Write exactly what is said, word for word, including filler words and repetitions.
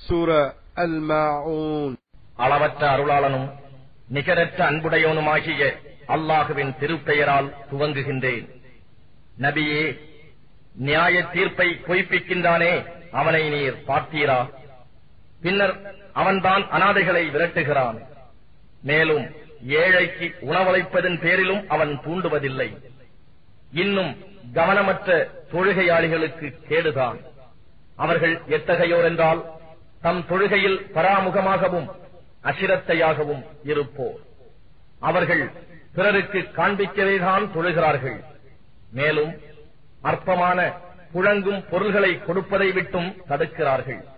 சூரா அல் மாஊன். அளவற்ற அருளாளனும் நிகரற்ற அன்புடையவனுமாகிய அல்லாஹுவின் திருப்பெயரால் துவங்குகின்றேன். நபியே, நியாய தீர்ப்பை பொய்ப்பிக்கின்றானே அவனை நீர் பார்த்தீரா? பின்னர் அவன்தான் அனாதைகளை விரட்டுகிறான். மேலும் ஏழைக்கு உணவளிப்பதன் பேரிலும் அவன் தூண்டுவதில்லை. இன்னும் கவனமற்ற தொழுகையாளிகளுக்கு கேடுதான். அவர்கள் எத்தகையோர் என்றால், தம் தொழுகையில் பராமுகமாகவும் அசிரத்தையாகவும் இருப்போர். அவர்கள் பிறருக்கு காண்பிக்கவேதான் தொழுகிறார்கள். மேலும் அற்பமான புழங்கும் பொருள்களை கொடுப்பதை விட்டும் தடுக்கிறார்கள்.